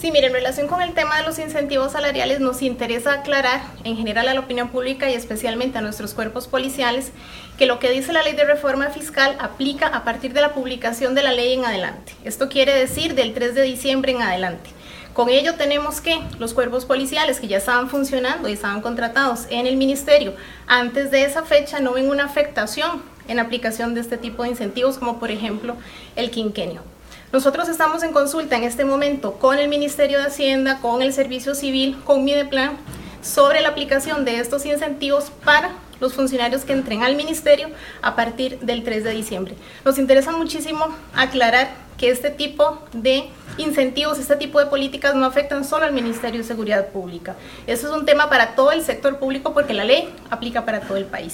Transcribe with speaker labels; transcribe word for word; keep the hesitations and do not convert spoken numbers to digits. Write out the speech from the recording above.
Speaker 1: Sí, mire, en relación con el tema de los incentivos salariales nos interesa aclarar en general a la opinión pública y especialmente a nuestros cuerpos policiales que lo que dice la ley de reforma fiscal aplica a partir de la publicación de la ley en adelante. Esto quiere decir del tres de diciembre en adelante. Con ello tenemos que los cuerpos policiales que ya estaban funcionando y estaban contratados en el ministerio antes de esa fecha no ven una afectación en aplicación de este tipo de incentivos como por ejemplo el quinquenio. Nosotros estamos en consulta en este momento con el Ministerio de Hacienda, con el Servicio Civil, con Mideplan, sobre la aplicación de estos incentivos para los funcionarios que entren al ministerio a partir del tres de diciembre. Nos interesa muchísimo aclarar que este tipo de incentivos, este tipo de políticas no afectan solo al Ministerio de Seguridad Pública. Eso es un tema para todo el sector público porque la ley aplica para todo el país.